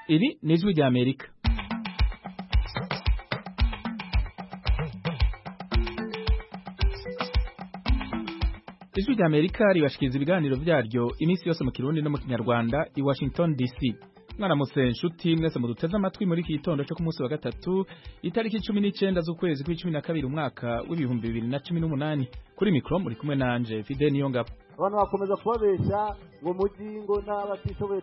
Iri ni ijwi rya Amerika. Ijwi rya Amerika ribashikiriza ibiganiro vyaryo iminsi yose mu Kirundi no mu Kinyarwanda i Washington DC. Mwaramutse nshuti mwese muduteze amatwi muri iki gitondo cyo ku munsi wa gatatu itariki 19 z'ukwezi kwa12 umwaka w'ibihumbi 2018. Kuri mikro muri kumwe nanje Fide Niyongabo. Abantu bakomeza kubabesha ngo mujingo n'abatishoboye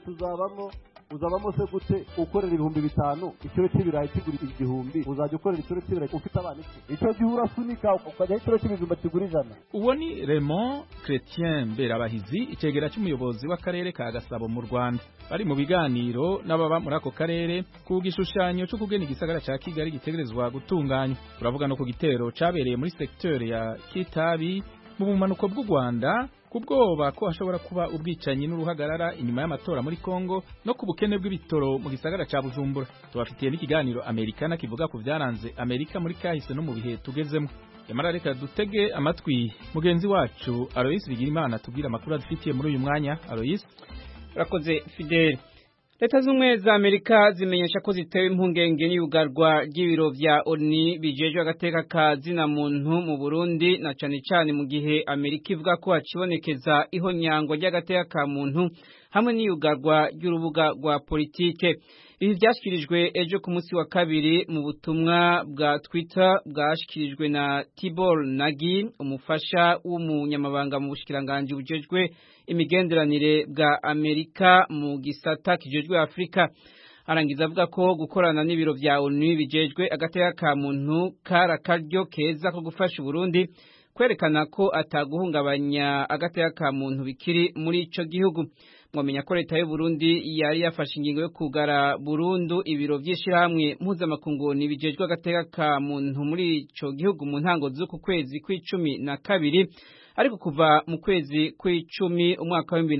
uzabamo se gute ukorera 5,000 ikiro cy'ibirayi kigura 1,000 uzajya ukorera ikiro cy'ibirayi ufite abana iki icyo gihe urasunika ukajya ikiro cy'ibijumba kigura 100. Uwo ni Raymond Chrétien Berabahizi icegera cy'umuyobozi w'akarere ka Gasabo mu Rwanda. Bari mu biganiro n'ababa muri ako karere ku gishushanyo cyo kugena igisagara ca Kigali gitegerezwa gutunganywa. Turavuga no ku gitero cabereye muri secteur ya Kitabi mu bumanuko bw'u Rwanda kubwoba ko hashobora kuba ubwicanyi n'uruhagarara inyuma y'amatora muri Kongo no ku bukene bw'ibitoro mu gisagara ca Bujumbura. Tubafitiye n'ikiganiro Amerikana kivuga ku vyaranze Amerika muri kahise no mu bihe tugezemo. Yamara reka dutege amatwi mugenzi wacu Alois Bigirimana tubwira amakuru adufitiye muri uyu mwanya. Alois, urakoze Fidel. Leta z'Ubumwe za Amerika zimenyesha ko zitewe impungenge n'iyugarwa ry'ibiro vya ONU bijejwe agateka ka zina muntu mu Burundi na cane cane mu gihe Amerika ivuga ko hacibonekeza ihonyango ry'agateka ka muntu hamwe n'iyugarwa ry'urubuga rwa politike. Ibi byashikirijwe ejo ku munsi wa kabiri mu butumwa bwa Twitter bwashikirijwe na Tibor Nagi, umufasha w'umunyamabanga mu bushikiranganje bujejwe imigenderanire bwa Amerika mu gisata kijejwe Afrika. Arangiza avuga ko gukorana n'ibiro vya ONU bijejwe agateka ka muntu karyo keza ko gufasha Burundi kwerekana ko ataguhungabanya agateka ka muntu bikiri muri ico gihugu. Mwamenya ko leta y'u Burundi yari yafashe ingingo yo kugara burundu ibiro vy'ishirahamwe mpuzamakungu bijejwe agateka ka muntu muri ico gihugu mu ntango z'uku kwezi kwa12, ariko kuva mu kwezi kwa10 umwaka wa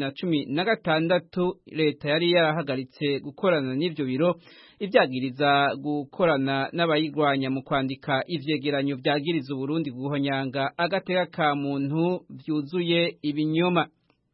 2016 leta yari yarahagaritse gukorana n'ivyo biro ivyagiriza gukorana n'abayigwanya mu kwandika ivyegeranyo vyagiriza Burundi guhonyanga agateka ka muntu vyuzuye ibinyoma.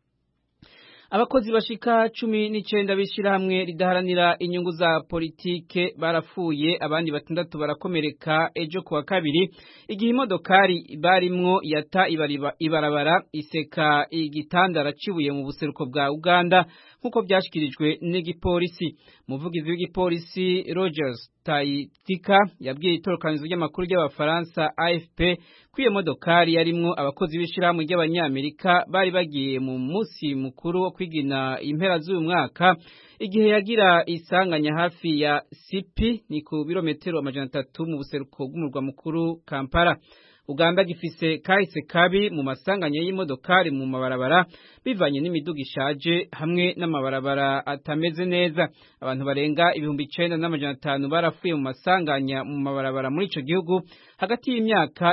Abakozi bashika 19 bishirahamwe ridaharanira inyungu za politike barapfuye, abandi 6 barakomereka ejo kuwa kabiri igihe imodokari barimwo yata ibarabara iseka igitandara cibuye mu buseruko bwa Uganda nkuko byashikirijwe n'igipolisi. Umuvugizi w'igipolisi Rogers Taitika yabwiye itorokanizo ry'amakuru y'Abafaransa AFP ko iyo modokari yarimwo abakozi b'ishirahamwe ry'Abanyamerika bari bagiye mu musi mukuru wo kwigina impera z'uyu mwaka igihe yagira isanganya hafi ya Sipi ni ku birometero 300 mu buseruko bw'umurwa mukuru Kampala. Uganda gifise kahise kabi mu masanganya y'imodokari mu mabarabara bivanye n'imiduga ishaje hamwe n'amabarabara atameze neza. Abantu barenga 9,500 barapfuye mu masanganya mu mabarabara muri ico gihugu hagati y'imyaka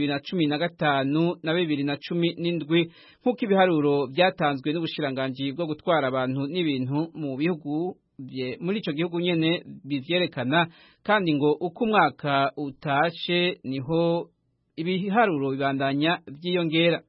2015 na 2017 nk'uko ibiharuro byatanzwe n'ubushiranganje bwo gutwara abantu n'ibintu mu bihugu muri ico gihugu nyene bivyerekana, kandi ngo uko umwaka utashe niho ibiharuro bibandanya vyiyongera.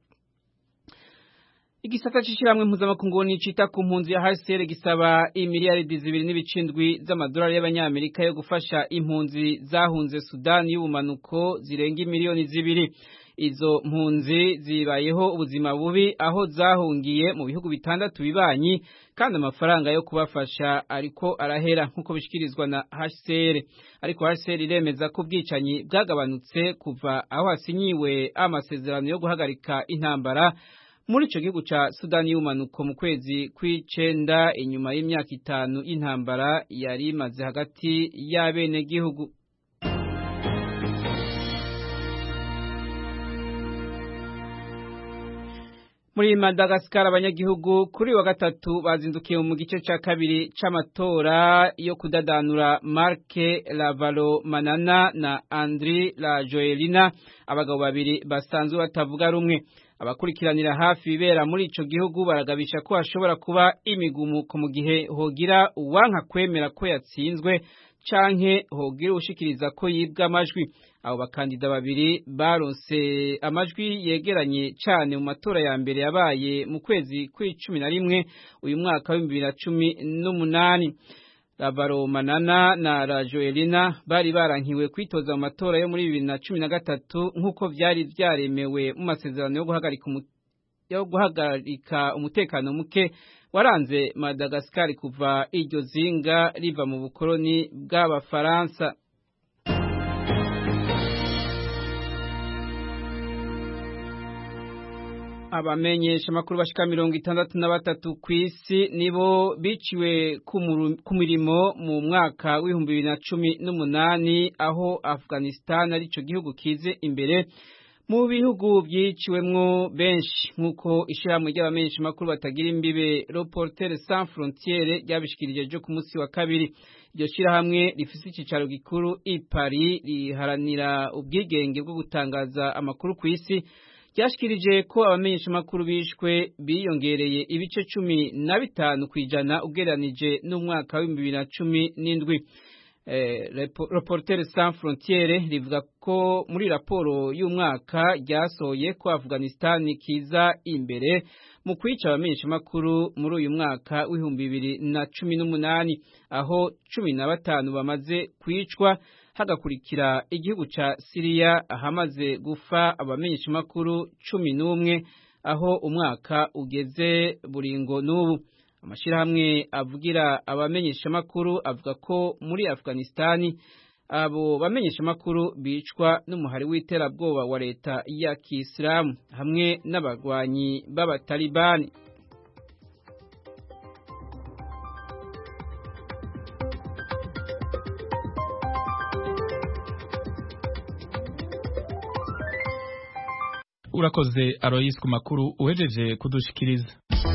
Igisata c'ishiramwe mpuzamakungu nicita ku mpunzi ya HCR gisaba imiliyaridi 2.7 z'amadolari y'Abanyamerika yo gufasha impunzi zahunze Sudani y'ubumanuko zirenga miliyoni 2. Izo mpunzi zibayeho ubuzima bubi aho zahungiye mu bihugu 6 bibanyi, kandi amafaranga yo kubafasha ariko arahera nkuko bishikirizwa na HCR. Ariko HCR iremeza ko ubwicanyi bwagabanutse kuva aho hasinyiwe amasezerano yo guhagarika intambara muri ico gihugu ca Sudani y'ubumanuko mu kwezi kwa9 inyuma y'imyaka 5 y'intambara yari imaze hagati y'abene gihugu. Muri Madagascar abanyagihugu kuri wa gatatu bazindukiye mu gice ca kabiri c'amatora yo kudadanura Marc Ravalomanana na Andry Rajoelina, abagabo babiri basanzwe batavuga rumwe. Abakurikiranira hafi bibera muri ico gihugu baragabisha ko hashobora kuba imigumuko mu gihe hogira uwanka kwemera ko yatsinzwe canke hogira ushikiriza ko yibwa amajwi. Abo bakandida babiri baronse amajwi yegeranye cyane mu matora ya mbere yabaye mu kwezi kwa 11 uyu mwaka wa 2018. Lavaro Manana na Rajoelina bari barankiwe kwitoza mu matora yo muri 2013 nk'uko vyari vyaremewe mu masezerano yo guhagarika umutekano muke waranze Madagascar kuva iryo zinga riva mu bukoloni bw'Abafaransa. Abamenyesha makuru bashika 63 kw'isi nibo biciwe ku mirimo mu mwaka w'2018 aho Afghanistan arico gihugu kize imbere mu bihugu byiciwemwo benshi nkuko ishyirahamwe ry'abamenyesha makuru batagira imbibe Reporters Sans Frontières ryabishikirije jo ku munsi wa kabiri. Iryo shyirahamwe rifise icicaro gikuru i Paris riharanira ubwigenge bwo gutangaza amakuru ku isi. Ryashikirije ko abamenyesha makuru bishwe biyongereye ibice 15 kwijana ugereranije n'umwaka wa 2017. Reporters Sans Frontières rivuga ko muri raporo y'umwaka ryasohoye ko Afghanistan kiza imbere mu kwica abamenyesha makuru muri uyu mwaka w'2018 aho 15 bamaze kwicwa hagakurikira igihugu ca Syria ahamaze gufa abamenyesha makuru 11 aho umwaka ugeze buringo n'ubu. Amashirahamwe avugira abamenyesha makuru avuga ko muri Afghanistan abo bamenyesha makuru bicwa n'umuhari w'iterabwoba wa leta ya Kiislamu hamwe n'abagwanyi b'Abatalibani. Urakoze Alois ku makuru uhejeje kudushikiriza.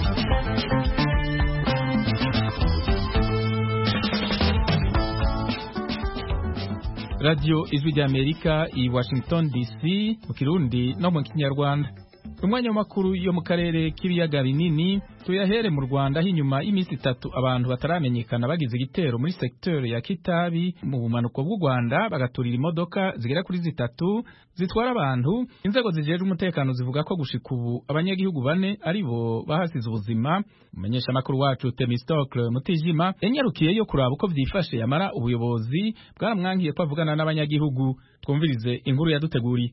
Radio Ijwi ry'Amerika i Washington DC mu Kirundi no mu Kinyarwanda. Umwanya w'amakuru yo mu karere k'ibiyaga binini tuyahere mu Rwanda hinyuma y'imisi 3 abantu bataramenyekana bagize igitero muri secteur ya Kitabi mu bumanuko bw'u Rwanda bagaturira imodoka zigera kuri 3 zitwara abantu. Inzego zijeje umutekano zivuga ko gushika ubu abanyagihugu 4 aribo bahasize ubuzima. Umenyesha makuru wacu Temistocle Mutijima yanyarukiye yo kuraba uko vyifashe yamara ubuyobozi bwaramwankiye ko avugana n'abanyagihugu. Twumvirize inkuru yaduteguriye.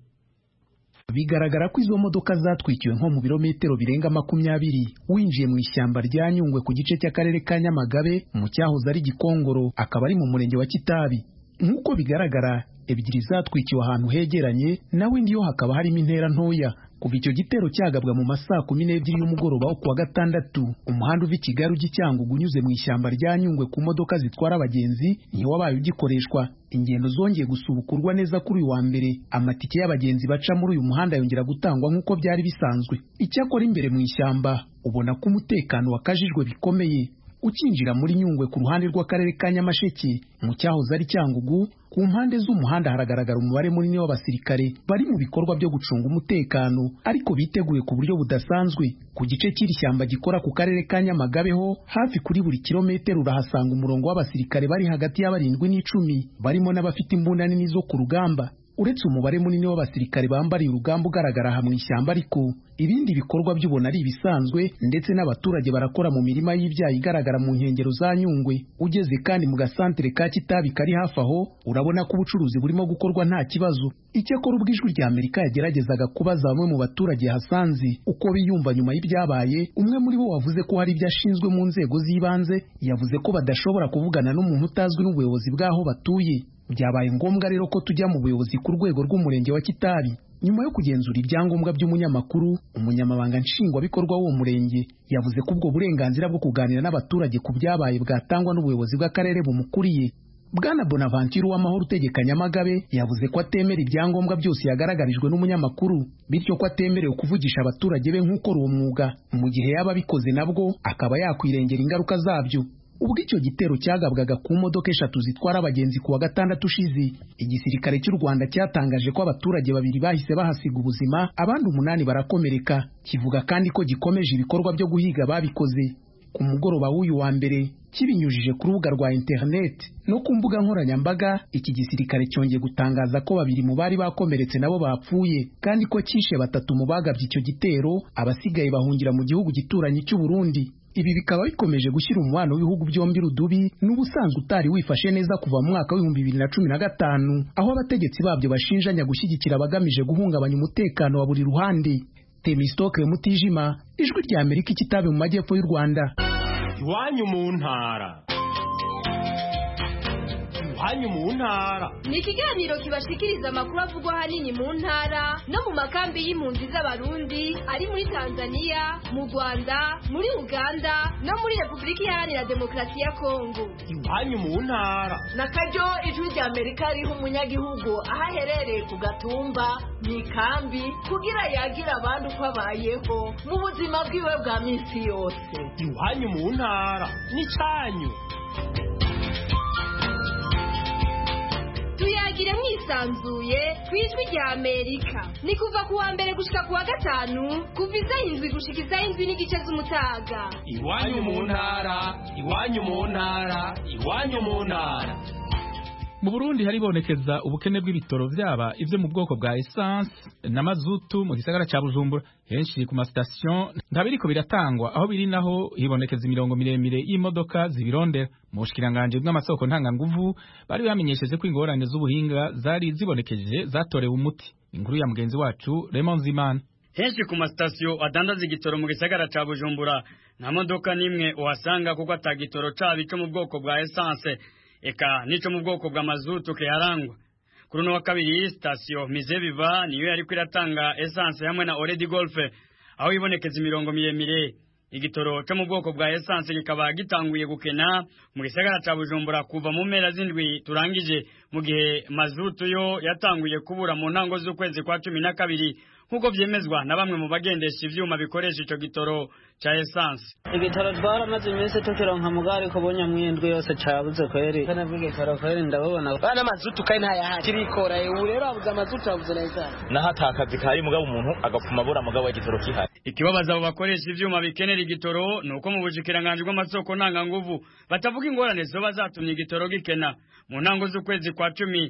Bigaragara ko izo modoka zatwikiwe nko mu birometero birenga 20 winjiye mu ishyamba rya Nyungwe ku gice cy'akarere ka Nyamagabe mu cyahoze ari Gikongoro akaba ari mu murenge wa Kitabi. Nkuko bigaragara ebyiri zatwikiwe ahantu hegeranye nawe ndiyo hakaba harimo intera ntoya. Kuva icyo gitero cyagabwa mu masaa 12 y'umugoroba wo kuwa gatandatu umuhanda uva Kigali ujya Cyangugu unyuze mu ishyamba rya Nyungwe ku modoka zitwara abagenzi niyo wabaye ugikoreshwa. Ingendo zongeye gusubukurwa neza kuri uyu wa mbere, amatike y'abagenzi baca muri uyu muhanda yongera gutangwa nk'uko byari bisanzwe. Icyakora imbere mu ishyamba ubona ko umutekano wakajijwe bikomeye. Ukinjira muri Nyungwe ku ruhande rw'akarere ka Nyamasheke mu cyahoze ari Cyangugu ku mpande z'umuhanda haragaragara umubare munini w'abasirikare bari mu bikorwa byo gucunga umutekano ariko biteguye ku buryo budasanzwe. Ku gice cy'iri shyamba gikora ku karere ka Nyamagabe ho hafi kuri buri kilometero urahasanga umurongo w'abasirikare bari hagati ya 7 n'10 barimo n'abafite imbunda nini zo ku rugamba. Uretse umubare munini w'abasirikare bambariye urugamba ugaragara hamwe ishyamba ariko ibindi bikorwa by'ubona ari ibisanzwe ndetse n'abaturage barakora mu mirima y'ibyayi igaragara mu nkengero za Nyungwe. Ugeze kandi mu gasantere ka Kitabi kari hafi aho urabona ko ubucuruzi burimo gukorwa nta kibazo. Icyakora ubw'Ijwi ry'Amerika yageragezaga kubaza bamwe mu baturage hasanze uko biyumva nyuma y'ibyabaye, umwe muri bo wavuze ko hari ibyo ashinzwe mu nzego z'ibanze yavuze ko badashobora kuvugana n'umuntu utazwi n'ubuyobozi bw'aho batuye. Byabaye ngombwa rero ko tujya mu buyobozi ku rwego rw'umurenge wa Kitabi. Nyuma yo kugenzura ibyangombwa by'umunyamakuru, umunyamabanga nshingwabikorwa w'uwo murenge yavuze ko ubwo burenganzira bwo kuganira n'abaturage ku byabaye bwatangwa n'ubuyobozi bw'akarere bumukuriye. Bwana Bonaventure w'amahoro utegeka Nyamagabe yavuze ko atemera ibyangombwa byose yagaragarijwe n'umunyamakuru, bityo ko atemerewe kuvugisha abaturage be nk'ukora uwo mwuga, mu gihe yaba abikoze nabwo akaba yakwirengera ingaruka zabyo. Ubwo icyo gitero cyagabwaga ku modoka 3 zitwara abagenzi kuwa gatandatu ushize, igisirikare cy'u Rwanda cyatangaje ko abaturage 2 bahise bahasiga ubuzima, abandi 8 barakomereka. Kivuga kandi ko gikomeje ibikorwa byo guhiga babikoze. Ku mugoroba w'uyu wa mbere kibinyujije ku rubuga rwa internet no ku mbuga nkoranyambaga, iki gisirikare cyongeye gutangaza ko 2 mu bari bakomeretse nabo bapfuye kandi ko cyishe 3 mu bagabye icyo gitero, abasigaye bahungira mu gihugu gituranyi cy'u Burundi. Ibi bikaba bikomeje gushyira umubano w'ibihugu byombi rudubi n'ubusanzwe utari wifashe neza kuva mu mwaka wa 2015 aho abategetsi babyo bashinjanya gushyigikira abagamije guhungabanya umutekano wa buri ruhande. Temistokle Mutijima, Ijwi rya Amerika, Kitabe mu majyepfo y'u Rwanda. Iwanyu mu ntara. Iwanyu mu ntara ni ikiganiro kibashikiriza amakuru avugwa ahanini mu ntara no mu makambi y'impunzi z'abarundi ari muri Tanzania, mu Rwanda, muri Uganda no muri Repubulika Iharanira Demokarasi ya Kongo. Iwanyu mu ntara na karyo Ijwi rya Amerika riha umunyagihugu aho aherereye ku gatumba mu ikambi kugira yagira abandi uko abayeho mu buzima bwiwe bwa minsi yose. Iwanyu mu ntara ni cyanyu. Tuyagire mwisanzuye kwijwi rya Amerika. Ni kuva kuwa mbere gushika kuwa gatanu kuva izayindwi gushika izayindwi n'igice z'umutaga. Iwanyu mu ntara, iwanyu mu ntara, iwanyu mu ntara. Mu Burundi haribonekeza ubukene bw'ibitoro vyaba ivyo mu bwoko bwa essence na mazutu mu gisagara ca Bujumbura. Henshi ku mastation ntabiriko biratangwa, aho biri naho hibonekeza imirongo miremire y'imodoka zibirondera. Mu bushikiranganje bw'amasoko ntanganguvu bari bamenyesheje ko ingorane z'ubuhinga zari zibonekeje zatorewe umuti. Inkuru ya mugenzi wacu Raymond Zimana. Henshi ku mastation adandaza igitoro mu gisagara ca Bujumbura nta modoka nimwe uhasanga kuko atagitoro cabico mu bwoko bwa essence eka nico mu bwoko bwa mazutu keharangwa. Kuri no wa kabiri station Mizebiva niyo yari kwiratanga essence hamwe na Oredi Golf aho ibonekeza imirongo miremire. Igitoro cyo mu bwoko bwa essence kikaba gitanguye gukena mu gisagara ca Bujumbura kuva mu mpera z'indwi turangije, mu gihe mazutu yo yatanguye kubura mu ntango z'ukwezi kwa 12 nkuko vyemezwa na bamwe mu bagendesha ivyuma bikoresha ico gitoro cha essence. Igitoro twaramaze iminsi tukironka mugari ko bonya mwindwe yose cabuze kweri kana bw'igitoro kweri ndabona bana mazutu kai nta yahari kirikora ubu rero abuze mazutu abuze neza nahatakazi kari mugabo umuntu agapfuma bura mugabo igitoro kihari. Ikibabaza abo bakoresha ivyuma bikenera igitoro nuko mu bushikiranganje bw'amasoko ntanganguvu batavuga ingorane zo bazatumye igitoro gikena mu ntango z'ukwezi kwa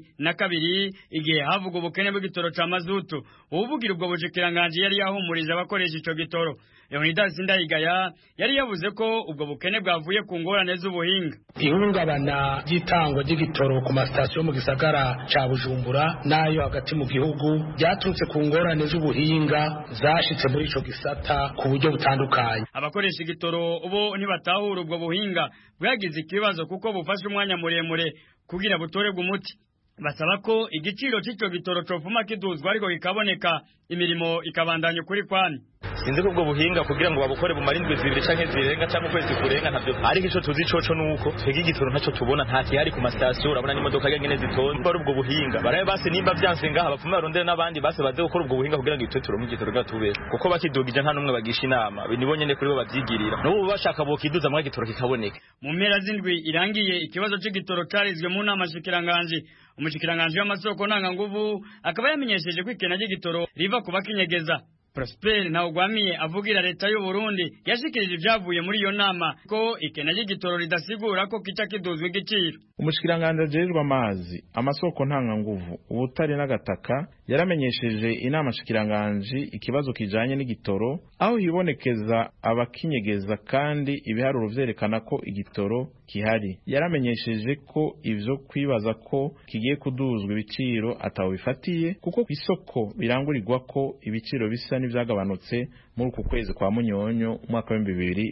12 igihe havuga ubukene bw'igitoro ca mazutu. Uvugira ubwo bushikiranganje yari yahumurije abakoresha ico gitoro. Leonidas Ndayigaya yari yavuze ko ubwo bukene bwavuye ku ngorane z'ubuhinga. Ihungabana ry'itangwa ry'igitoro ku masitasiyo mu gisagara ca Bujumbura nayo hagati mu gihugu byaturutse ku ngorane z'ubuhinga zashitse muri ico gisata ku buryo butandukanye. Abakoresha igitoro ubo ntibatahura ubwo buhinga bwagize ikibazo kuko bufashe umwanya muremure kugira butorerwe umuti. Basaba ko igiciro c'ico gitoro cofuma kiduzwa ariko kikaboneka imirimo ikabandanya kuri kwani. Sinzi ko ubwo buhinga kugira ngo babukore bumara indwi zibiri canke zirenga canke ukwezi kurenga ntavyo ariko ico tuzi coco nuko twege igitoro ntaco tubona nta kihari ku mastation. Urabona n'imodoka nyene zitonze bari ubwo buhinga baraye base nimba byanse ngaha bapfuma barondera n'abandi base baze gukora ubwo buhinga kugira ngo ituturo mu gitoro gatube kuko bakidugije nta numwe bagisha inama nibo nyene kuri bo bavyigirira n'ubu bashaka bokiduza mu gitoro kikaboneka. Mu mpera z'indwi irangiye ikibazo c'igitoro carizwe mu nama shikiranganje. Umushikiranganje w'amasoko ntanganguvu akaba yamenyesheje ko ikena ry'igitoro riva kuba kinyegeza. Prosper Ntawugwamiye avugira leta y'u Burundi yashikirije ibyavuye muri iyo nama ko ikena ry'igitoro ridasigura ko kica kiduzwe igiciro. Umushikiranganje ajejwe amazi amasoko ntanganguvu ubutari n'agataka yaramenyesheje inama shikiranganje ikibazo kijanye n'igitoro aho hibonekeza abakinyegeza kandi ibiharuro vyerekana ko igitoro kihari. Yaramenyesheje ko ivyo kwibaza ko kigiye kuduzwa ibiciro ataho bifatiye kuko isoko birangurirwa ko ibiciro bisa n'ivyagabanutse muri uku kwezi kwa Munyonyo umwaka wa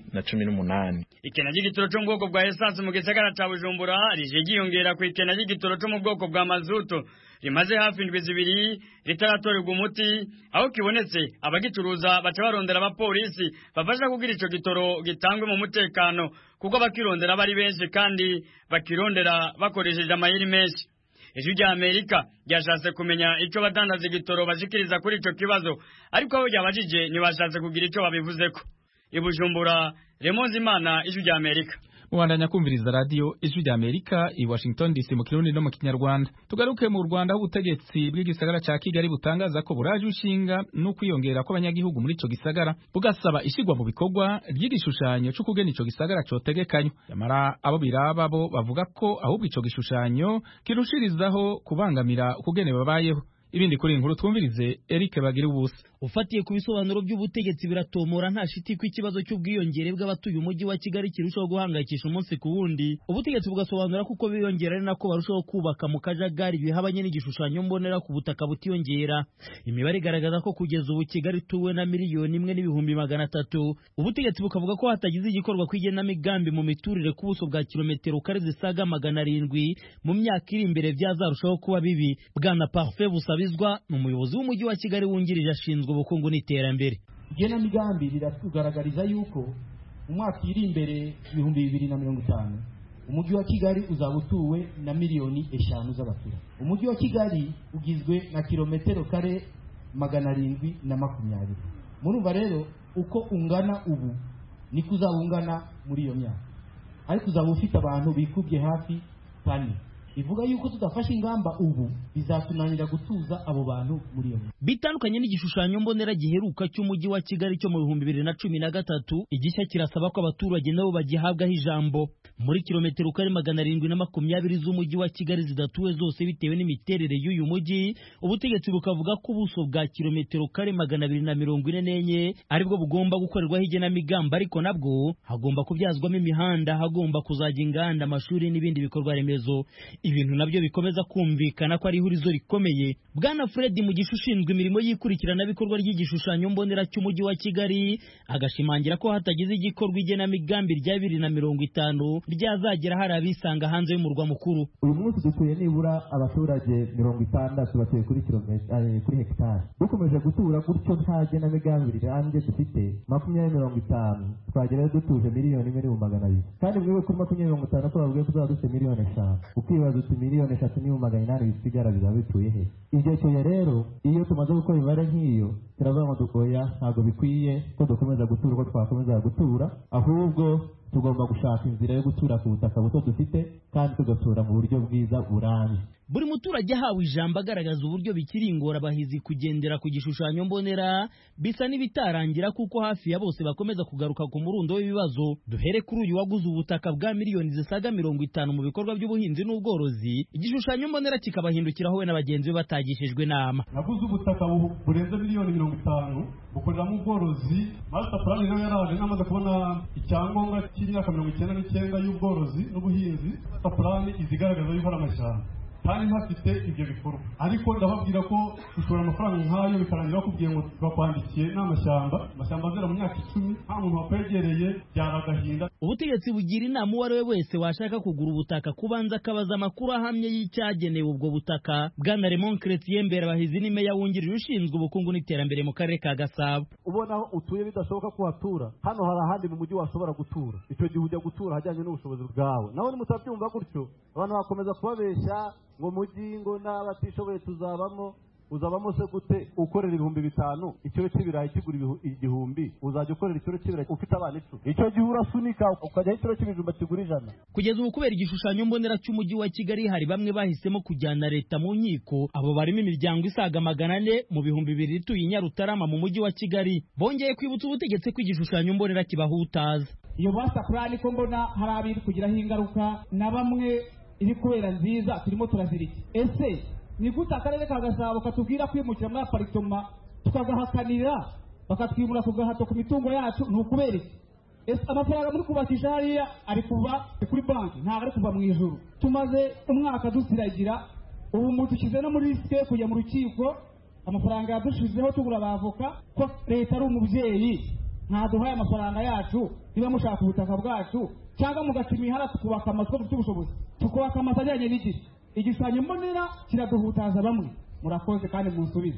2018. Ikena ry'igitoro cyo mu bwoko bwa essence mu gisagara ca Bujumbura rije giyongera ku ikena ry'igitoro cyo mu bwoko bwa mazutu rimaze hafi indwi zibiri ritaratorerwa umuti. Aho kibonetse abagicuruza baca barondera abapolisi bafasha kugira ico gitoro gitangwe mu mutekano kuko bakirondera bari benshi kandi bakirondera bakoresheje amayeri menshi. Ijwi rya Amerika ryashatse kumenya ico badandaza igitoro bashikiriza kuri ico kibazo ariko aho ryabajije ntibashatse kugira ico babivuzeko. I Bujumbura, Raymond Zimana, Ijwi rya Amerika. Mubandanya kumviriza radio Ijwi rya Amerika i Washington DC mu Kirundi no mu Kinyarwanda. Tugaruke mu Rwanda ubutegetsi bw'igisagara ca Kigali butangaza ko buraje ushinga no kwiyongera kw'abanyagihugu muri ico gisagara bugasaba ishigwa mu bikorwa ry'igishushanyo cyo kugena ico gisagara cotegekanywa. Yamara abo biraba bo bavuga ko ahubwo ico gishushanyo kirushirizaho kubangamira ukugene babayeho. Ibindi kuri inkuru twumvirize Eric Bagira ubusa. ufatiye ku bisobanuro by'ubutegetsi biratomora nta shiti ko ikibazo cy'ubwiyongere bw'abatuye umujyi wa Kigali kirushaho guhangayikisha umunsi ku wundi. Ubutegetsi bugasobanura kuko biyongera ari nako barushaho kubaka mu kajagari bihabanye n'igishushanyo mbonera ku butaka butiyongera. Imibare igaragaza ko kugeza ubu Kigali tuwe na 1,100,300. Ubutegetsi bukavuga ko hatagize igikorwa kw'igenamigambi mu miturire ku buso bwa kilometero kare zisaga 700 mu myaka iri imbere byazarushaho kuba bibi. Bwana Parfait Busabizwa ni umuyobozi w'umujyi wa Kigali wungirije ashinzwe ubukungu n'iterambere. Igenamigambi riratugaragariza yuko mu mwaka iri imbere 2050 umujyi wa Kigali uzaba utuwe na 5,000,000 z'abaturage. Umujyi wa Kigali ugizwe na kilometero kare 720. Murumva rero uko ungana ubu niko uzaba ungana muri iyo myaka, ariko uzaba ufite abantu bikubye hafi 4. Ivuga yuko tudafashe ingamba ubu bizatunanira gutuza abo bantu muri iyo. Bitandukanye n'igishushanyo mbonera giheruka cy'umujyi wa Kigali cyo mu 2013, igishya kirasaba ko abaturage nabo bagihabwaho ijambo. Muri kilometero kare 720 z'umujyi wa Kigali zidatuwe zose bitewe n'imiterere y'uyu mujyi, ubutegetsi bukavuga ko ubuso bwa kilometero kare 244 aribwo bugomba gukorerwaho igenamigambi, ariko nabwo hagomba kubyazwamo imihanda, hagomba kuzajya inganda, amashuri n'ibindi bikorwa remezo. Ibintu nabyo bikomeza kumvikana ko ari ihurizo rikomeye. Bwana Fred Mugisha ushinzwe imirimo yikurikirana bikorwa ry'igishushanyo mbonera cy'umujyi wa Kigali agashimangira ko hatagize igikorwa igenamigambi rya 2050 ryazagera hari abisanga hanze y'umurwa mukuru. Uyu munsi dutuye nibura abaturage 60 batuye kuri hegitari. Dukomeje gutura gutyo nta genamigambi rirambye dufite 2050 twagera dutuje 1,200,000. Kandi mwiwe kuri 2050 ko bavuga ko tuzaba dufite 5,000,000. Ukibaza uti 3,800,000 bisigara bizaba bituye he? Ibyo cyo rero iyo tumaze gukora imibare nk'iyo turavuga ngo dukoya ntabwo bikwiye ko dukomeza gutura uko twakomeza gutura, ahubwo tugomba gushaka inzira yo gutura ku butaka buto dufite kandi tugatura mu buryo bwiza burambye. Buri muturage ahawe ijambo agaragaza uburyo bikiri ingorabahizi kugendera ku gishushanyo mbonera bisa n'ibitarangira kuko hafi ya bose bakomeza kugaruka ku murundo w'ibibazo. Duhere kuri uyu waguze ubutaka bwa miliyoni zisaga 50 mu bikorwa by'ubuhinzi n'ubworozi, igishushanyo mbonera kikabahindukiraho we na bagenzi be batagishijwe inama. Naguze ubutaka burenze miliyoni 50 bukoreramo ubworozi. Master plan nayo yaraje namaze kubona icyangombwa cy'imyaka 99 y'ubworozi n'ubuhinzi. Master plan izigaragaza yuko ari amashyamba kandi ntafite ibyo bikorwa, ariko ndababwira ko dushora amafaranga nk'ayo bikarangira bakubwiye ngo bakwandikiye n'amashyamba azera mu myaka 10 nta muntu wakwegereye, byaragahinda. Ubutegetsi bugira inama uwo ari we wese washaka kugura ubutaka kubanza akabaza amakuru ahamye y'icyagenewe ubwo butaka. Bwana Raymond Chrétien Mberabahizi ni meya wungirije ushinzwe ubukungu n'iterambere mu karere ka Gasabo. Ubona aho utuye bidashoboka kuhatura, hano hari ahandi mu mujyi washobora gutura, icyo gihe ujya gutura hajyanye n'ubushobozi bwawe. Nawe nimutabyumva gutyo abantu bakomeza kubabeshya ngo mujyi ngo n'abatishoboye uzabamo se gute? Ukorera 5,000 ikiro cy'ibirayi kigura 1,000, uzajya ukorera ikiro cy'ibirayi ufite abana 10. Icyo gihe urasunika ukajya ikiro cy'ibijumba kigura 100. Kugeza ubu kubera igishushanyo mbonera cy'umujyi wa Kigali hari bamwe bahisemo kujyana leta mu nkiko. Abo barimo imiryango isaga 400 mu 2,000 ituye Nyarutarama mu mujyi wa Kigali. Bongeye kwibutsa ubutegetsi ko igishushanyo mbonera kibahutaza. Iyo master plan ko mbona hari abiri kugiraho ingaruka na bamwe iri kubera nziza turimo turazirika. Ese ni gute akarere ka Gasabo katubwira kwimukira muri aparitoma tukagahakanira bakatwimura ku gahato ku mitungo yacu? Ni ukubera iki? Ese amafaranga muri kubakisha hariya ari kuva kuri banki, ntabwo ari kuva mu ijuru. Tumaze umwaka dusiragira, ubu mudushyize no muri risike kujya mu rukiko. Amafaranga yadushizeho tugura abavoka ko leta ari umubyeyi, ntaduhaye amafaranga yacu. Niba mushaka ubutaka bwacu cyangwa mugata imihara tukubaka amazu dufite ubushobozi, tukubaka amazu ajyanye n'igihe. Igishushanyo mbonera kiraduhutaza bamwe. Murakoze kandi munsubize.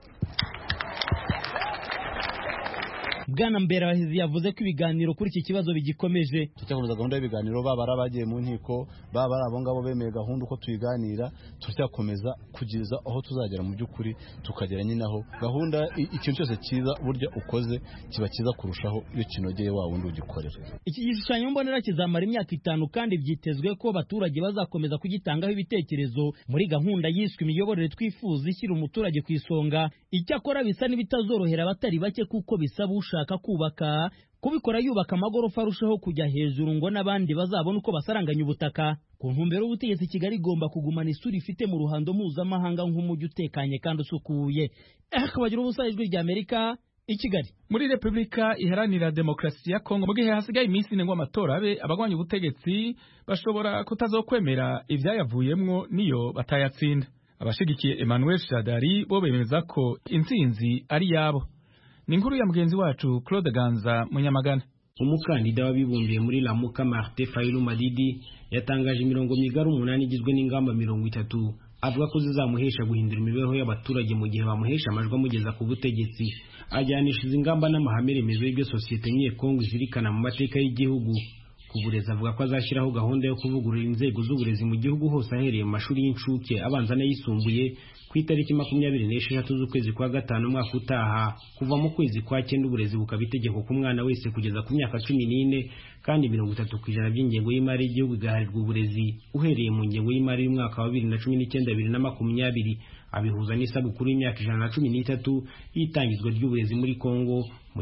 Bwana Mberabahizi yavuze ko ibiganiro kuri iki kibazo bigikomeje. Tujyakomeza gahunda y'ibiganiro, baba arabagiye mu nkiko, baba ari abo ngabo bemeye gahunda uko tuyiganira, turacyakomeza kugeza aho tuzagera mu by'ukuri tukagera nyine aho gahunda ikintu cyose cyiza burya ukoze kiba cyiza kurushaho iyo kinogeye wa wundi ugikorera. Iki gishushanyo mbonera kizamara imyaka 5 kandi byitezwe ko abaturage bazakomeza kugitangaho ibitekerezo muri gahunda yiswe imiyoborere twifuza ishyira umuturage ku isonga. Icyakora bisa n'ibitazorohera abatari bake kuko bisaba ushaka kubaka kubikora yubaka amagorofa arushaho kujya hejuru ngo n'abandi bazabona uko basaranganya ubutaka. ku ntumbero y'ubutegetsi Kigali igomba kugumana isura ifite mu ruhando mpuzamahanga nk'umujyi utekanye kandi usukuye. Akabagira ubusa ijwi rya Amerika i Kigali. Muri Republika Iharanira Demokarasi ya Kongo mu gihe hasigaye iminsi ine ngo amatora abe, abagwanya ubutegetsi bashobora kutazokwemera ivyayavuyemwo niyo batayatsinda. Abashigikiye Emmanuel Shadari bo bemeza ko intsinzi ari yabo. Ni inkuru ya mugenzi wacu Claude Ganza Munyamagana. Umukandida wabibumbiye muri Lamuka Martin Fayulu Madidi yatangaje imirongo migari 8 igizwe n'ingamba 30 avuga ko zizamuhesha guhindura imibereho y'abaturage mu gihe bamuhesha amajwi amugeza ku butegetsi. Ajyanisha izi ngamba n'amahame remezo y'ibyo sosiyete nye Kongo izirikana mu mateka y'igihugu. Kubureza avuga ko azashyiraho gahunda yo kuvugurura inzego z'uburezi mu gihugu hose ahereye mu mashuri y'incuke abanza n'ayisumbuye ku itariki 26 z'ukwezi kwa gatanu umwaka utaha. Kuva mu kwezi kwa 9 uburezi bukaba itegeko ku mwana wese kugeza ku myaka 14 kandi 30% by'ingengo y'imari y'igihugu igaharirwa uburezi uhereye mu ngengo y'imari y'umwaka wa 2019-2020. Abihuza n'isabukuru y'imyaka 113 y'itangizwa ry'uburezi muri Kongo mu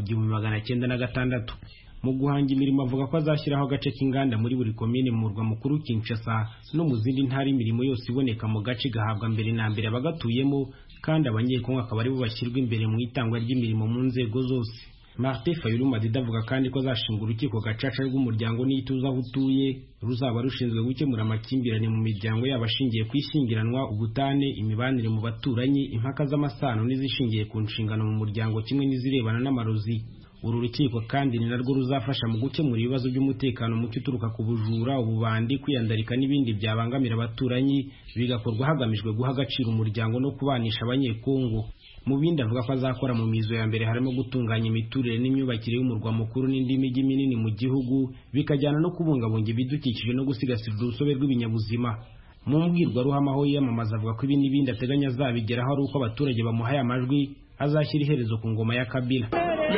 1996. Mu guhanga imirimo avuga ko azashyiraho agace k'inganda muri buri komine mu murwa mukuru Kinshasa no mu zindi ntara imirimo yose iboneka mu gace gahabwa mbere na mbere abagatuyemo, kandi abanyekongo akaba aribo bashyirwa imbere mu itangwa ry'imirimo mu nzego zose. Martin Fayulu Madidi avuga kandi ko azashinga urukiko gacaca rw'umuryango n'ituza aho utuye ruzaba rushinzwe gukemura amakimbirane mu miryango y'abashingiye kwishingiranwa, ubutane, imibanire mu baturanyi, impaka z'amasano n'izishingiye ku nshingano mu muryango kimwe n'izirebana n'amarozi. Uru rukiko kandi ni narwo ruzafasha mu gukemura ibibazo by'umutekano muke uturuka ku bujura, ububandi, kwiyandarika n'ibindi byabangamira abaturanyi, bigakorwa hagamijwe guha agaciro umuryango no kubanisha abanyekongo. Mu bindi avuga ko azakora mu mizo ya mbere harimo gutunganya imiturire n'imyubakire y'umurwa mukuru n'indi mijyi minini mu gihugu, bikajyana no kubungabunga ibidukikije no gusigasira urusobe rw'ibinyabuzima. Mu mbwirwaruhame aho yiyamamaza avuga ko ibi n'ibindi ateganya azabigeraho ari uko abaturage bamuhaye amajwi azashyira iherezo ku ngoma ya Kabila.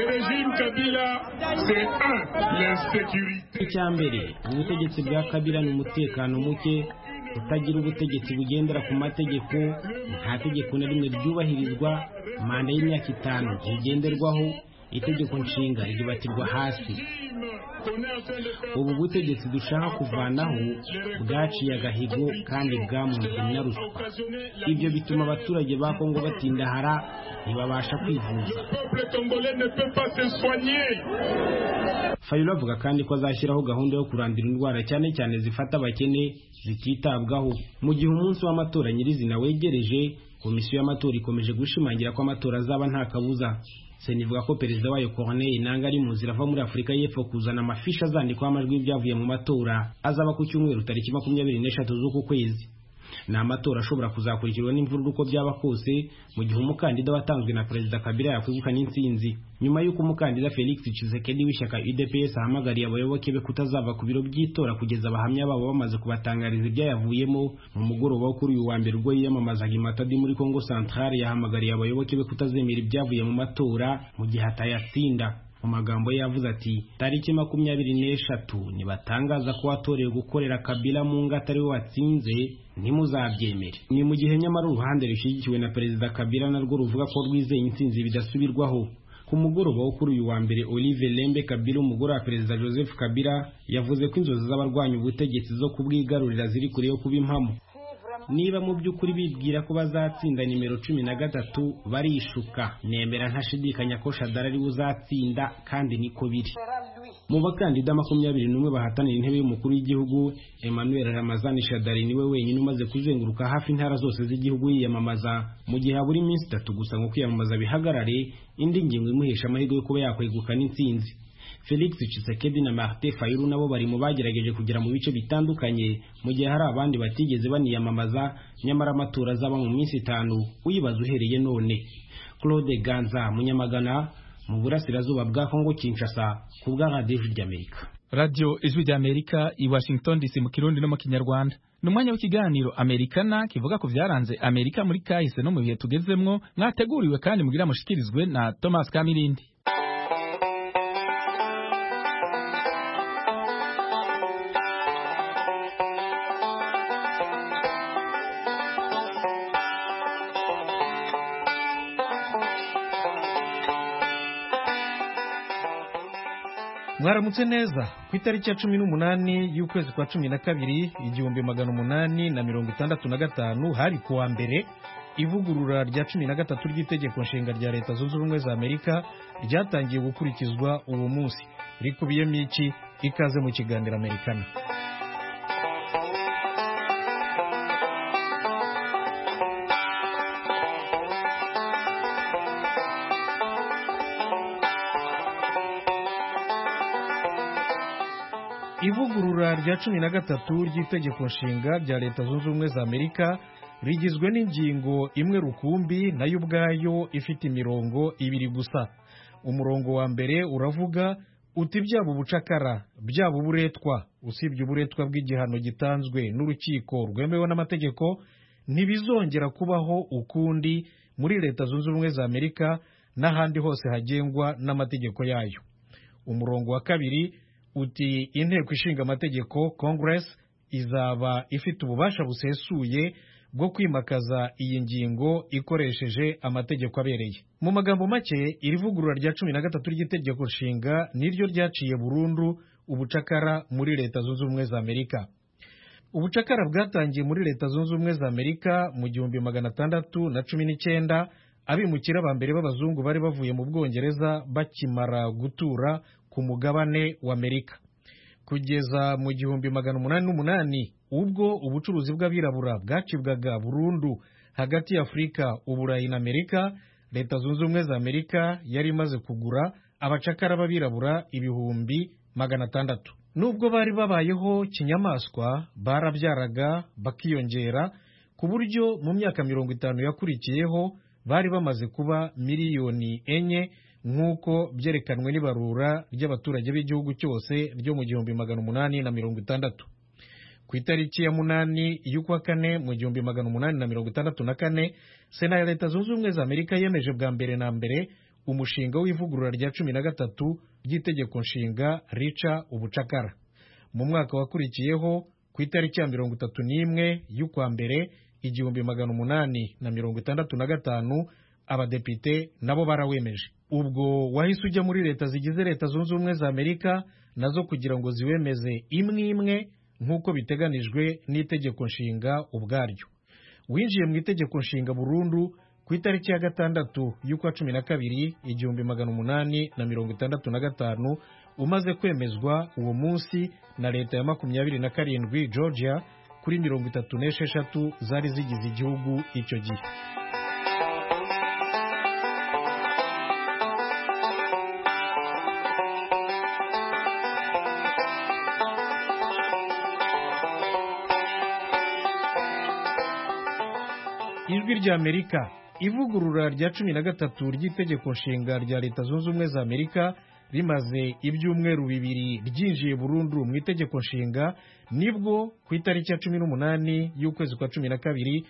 Icyambere ubutegetsi bwa Kabila ni umutekano muke, utagira ubutegetsi bugendera ku mategeko, nta tegeko na rimwe ryubahirizwa, manda y'imyaka 5 igenderwaho, itegeko nshinga ribatirwa hasi. Ubu butegetsi dushaka kuvanaho bwaciye agahigo kandi bwamunzwe na ruswa. Ibyo bituma abaturage ba Kongo batindahara, ntibabasha kwivuza. Fayulu avuga kandi ko azashyiraho gahunda yo kurandura indwara cyane cyane zifata abakene zititabwaho. Mu gihe umunsi w'amatora nyirizina wegereje, komisiyo y'amatora ikomeje gushimangira ko amatora azaba nta kabuza. Senivuga ko perezida wayo Corneille Nangaa ari mu nzira ava muri Afurika y'Epfo kuzana amafisha azandikwaho amajwi y'ibyavuye mu matora azaba ku cyumweru tariki 23 z'uku kwezi. Ni amatora ashobora kuzakurikirwa n'imvururu uko byaba kose, mu gihe umukandida watanzwe na perezida Kabila yakwegukana intsinzi. Nyuma y'uko umukandida Felix Tshisekedi w'ishyaka UDPS ahamagariye abayoboke be kutazava ku biro by'itora kugeza abahamya babo bamaze kubatangariza ibyayavuyemo, mu mugoroba wo kuri uyu wa mbere ubwo yiyamamazaga i Matadi muri Congo Centrale yahamagariye abayoboke be kutazemera ibyavuye mu matora mu gihe atayatsinda. Mu magambo ye yavuze ati, tariki 23 nibatangaza ko watorewe gukorera Kabila mu ngata ari we watsinze, ntimuzabyemere. Ni mu gihe nyamara uruhande rushyigikiwe na perezida Kabila narwo ruvuga ko rwizeye intsinzi bidasubirwaho. Ku mugoroba wo kuri uyu wa mbere, Olive Lembe Kabila umugore wa perezida Joseph Kabila yavuze ko inzozi z'abarwanya ubutegetsi zo kubwigarurira ziri kure yo kuba impamo. Niba mu by'ukuri bibwira ko bazatsinda nimero 13 barishuka. Nemera ntashidikanya ko Shadari ari uzatsinda kandi niko biri. Mu bakandida 21 bahatanira intebe y'umukuru w'igihugu, Emmanuel Ramazani Shadari niwe wenyine umaze kuzenguruka hafi intara zose z'igihugu yiyamamaza, mu gihe habura iminsi 3 gusa ngo kwiyamamaza bihagarare, indi ngingo imuhesha amahirwe yo kuba yakwegukana intsinzi. Felix Tshisekedi na Martin Fayulu nabo bari mu bagerageje kugera mu bice bitandukanye, mu gihe hari abandi batigeze baniyamamaza, nyamara amatora azaba mu minsi 5 uyibaza uhereye none. Claude Ganza Munyamagana mu burasirazuba bwa Kongo Kinshasa ku bwa Radio y'Amerika. Radio Ijwi ry'Amerika i Washington DC mu Kirundi no mu Kinyarwanda. Numwanya w'ikiganiro Amerikana kivuga ku byaranze Amerika muri kahise no mu bihe tugezemwo, mwateguriwe kandi mugira mushikirizwe na Thomas Kamirindi. mwaramutse neza ku itariki ya 18 y'ukwezi kwa 12 1865 hari kuwa mbere ivugurura rya 13 ry'itegeko nshinga rya Leta Zunze Ubumwe za Amerika ryatangiye gukurikizwa uwo munsi. Rikubiyemo iki? Ikaze mu kiganiro Amerikana. Ivugurura rya 13 ry'itegeko nshinga rya Leta Zunze Ubumwe za Amerika rigizwe n'ingingo imwe rukumbi nayo ubwayo ifite imirongo ibiri gusa. Umurongo wa mbere uravuga uti byaba ubucakara byaba uburetwa, usibye uburetwa bw'igihano gitanzwe n'urukiko rwemewe n'amategeko, ntibizongera kubaho ukundi muri Leta Zunze Ubumwe za Amerika n'ahandi hose hagengwa n'amategeko yayo. Umurongo wa kabiri uti inteko ishinga amategeko Congress izaba ifite ububasha busesuye bwo kwimakaza iyi ngingo ikoresheje amategeko abereye. Mu magambo make, iri vugurura rya 13 ry'itegeko nshinga niryo ryaciye burundu ubucakara muri Leta Zunze Ubumwe za Amerika. Ubucakara bwatangiye muri Leta Zunze Ubumwe za Amerika mu 1619 abimukira ba mbere b'abazungu bari bavuye mu Bwongereza bakimara gutura ku mugabane wa Amerika. Kugeza mu 1808 ubwo ubucuruzi bw'abirabura bwacibwaga burundu hagati ya Afurika, Uburayi na Amerika, Leta Zunze Ubumwe za Amerika yari imaze kugura abacakara b'abirabura 600,000. Nubwo bari babayeho kinyamaswa, barabyaraga bakiyongera ku buryo mu myaka 50 yakurikiyeho bari bamaze kuba miliyoni 4 nk'uko byerekanwe n'ibarura ry'abaturage b'igihugu cyose ryo mu 1860. Ku itariki ya 8 y'ukwa kane mu 1864 Sena ya Leta Zunze Ubumwe za Amerika yemeje bwa mbere na mbere umushinga w'ivugurura rya 13 ry'itegeko nshinga rica ubucakara. Mu mwaka wakurikiyeho ku itariki ya 31 y'ukwa mbere 1865 abadepite nabo barawemeje. Ubwo wahise ujya muri leta zigize Leta Zunze Ubumwe za Amerika nazo kugira ngo ziwemeze imwe imwe nk'uko biteganijwe n'itegeko nshinga ubwaryo. Winjiye mu itegeko nshinga burundu ku itariki ya 6 y'ukwa 12 1865 umaze kwemezwa uwo munsi na leta ya 27 Georgia kuri 36 zari zigize igihugu icyo gihe. Ijwi rya Amerika. Ivugurura rya 13 ry'itegeko nshinga rya Leta Zunze Ubumwe za Amerika rimaze ibyumweru bibiri ryinjiye burundu mu itegeko nshinga, nibwo ku itariki ya 18 y'ukwezi kwa 12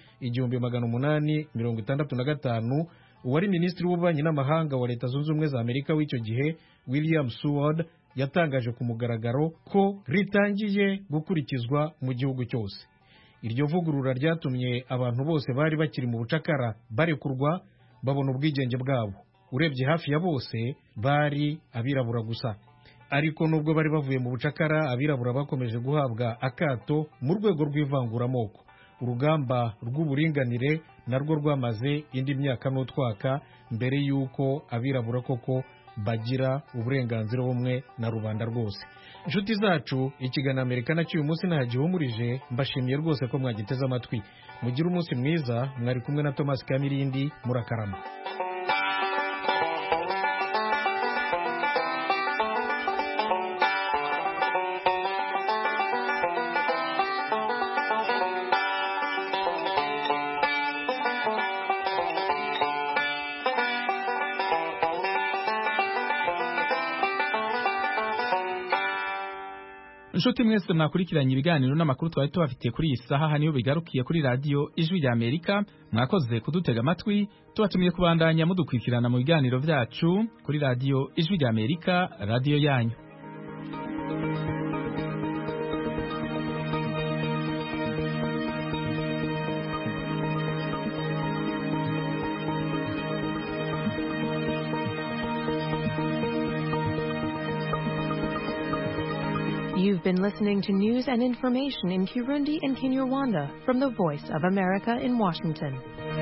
1865 uwari minisitiri w'ububanyi n'amahanga wa Leta Zunze Ubumwe za Amerika w'icyo gihe William Seward yatangaje ku mugaragaro ko ritangiye gukurikizwa mu gihugu cyose. Iryo vugurura ryatumye abantu bose bari bakiri mu bucakara barekurwa babona ubwigenge bwabo. Urebye hafi ya bose bari abirabura gusa. Ariko nubwo bari bavuye mu bucakara, abirabura bakomeje guhabwa akato mu rwego rw'ivanguramoko. Urugamba rw'uburinganire narwo rwamaze indi myaka n'utwaka mbere y'uko abirabura koko bagira uburenganzira bumwe na rubanda rwose. Inshuti zacu, ikiganiro Amerikana cy'uyu munsi nahagihumurije. Mbashimiye rwose ko mwagiteze amatwi. Mugire umunsi mwiza. Mwari kumwe na Thomas Kamirindi. Murakarama. Inshuti mwese mwakurikiranye ibiganiro n'amakuru twari tubafitiye kuri iyi saha, haniyo bigarukiye kuri radio Ijwi rya Amerika. Mwakoze kudutega amatwi. Tubatumiye kubandanya mudukurikirana mu biganiro byacu kuri radio Ijwi rya Amerika, radio yanyu. You've been listening to news and information in Kirundi and Kinyarwanda from the Voice of America in Washington.